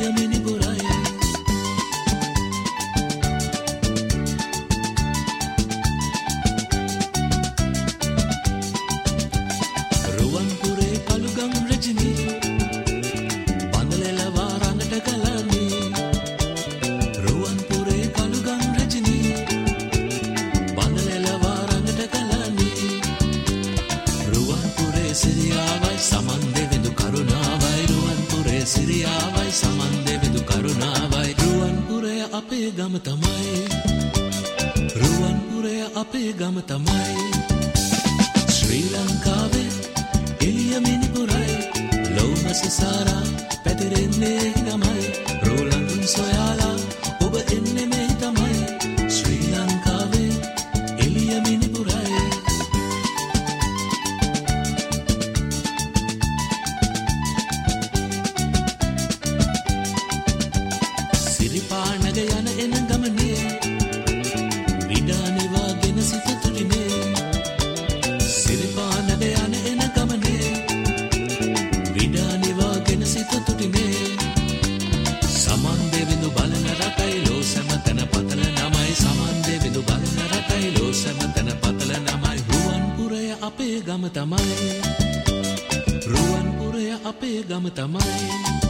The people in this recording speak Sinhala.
සිරියාවයි සමන්දේ විදු කරුණාවයි රුවන්පුරය අපේ ගම තමයි රුවන්පුරය අපේ ගම තමයි ශ්‍රී ලංකාවේ එළිය මිනිපුරයි ලෝමසසාරා පැතිරෙන්නේ ගමයි රෝලඳුන් සොයාලා ඔබ එන්නේ මේ තමයි ශ්‍රී ලංකාවේ එළිය මිනිපුරයි සිරිපානග යන එන ගමනේ විඩානිවාගෙන සිත තුලිනේ සිරිපානග යන එන ගමනේ විඩානිවාගෙන සිත තුලිනේ සමන්දේ විදු බලන රටයි ලෝසම තන පතල නමයි සමන්දේ විදු බලන රටයි ලෝසම තන පතල නමයි රුවන්පුරය අපේ ගම තමයි රුවන්පුරය අපේ ගම තමයි